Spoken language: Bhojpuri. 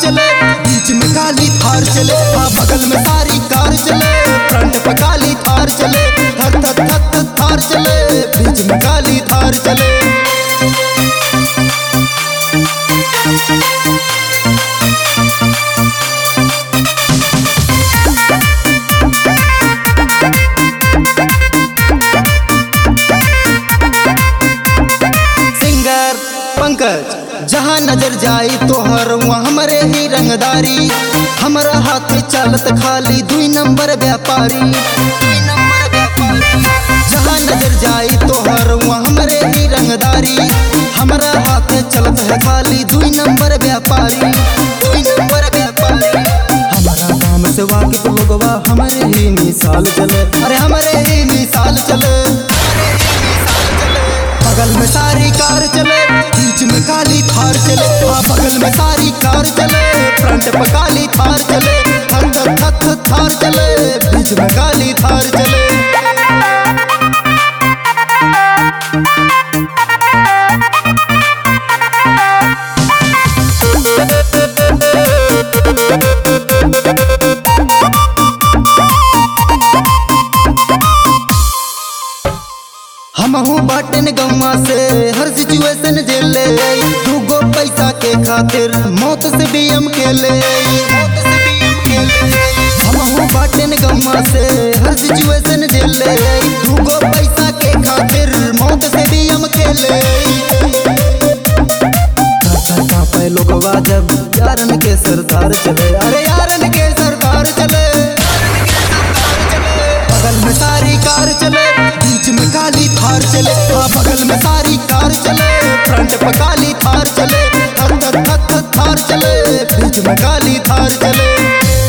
चले, बीच में काली थार चले, हाँ बगल में सारी कार चले, फ्रंट पे काली थार चले, थर थर थर थार चले, बीच में काली थार चले। सिंगर पंकज जहाँ नजर जाई तोहर वहाँ हमरे ही रंगदारी, हमारा हाथ चलत खाली 2 नंबर व्यापारी। जहाँ नजर जाई तोहर वहाँ हमरे ही रंगदारी, हमारा हाथ चलत है खाली 2 नंबर व्यापारी। हमारा नाम से वाकिफ लोगवा हमारे ही मिसाल चले, अरे हमारे ही मिसाल चले। बगल में सारी कार चले, बीच में काली थार चले, हाँ बगल में सारी कार चले, फ्रंट पे काली थार चले, थर थर थर थार चले, बीच में काली थार चले। हमहू बाटन गम्मा से हर सिचुएशन झेले, 2 पैसा के खातिर मौत से भी हम खेले। हमहू बाटन गम्मा से हर सिचुएशन झेले, 2 पैसा के खातिर मौत से भी हम खेले। पे लोगवा जब यारन के सरदार चले, अरे यारन के सरदार चले। बगल में सारी कार चले, बीच में काली थार चले, हाँ बगल में सारी कार चले, फ्रंट पे काली थार चले, थर थर थर थार चले, बीच में काली थार चले।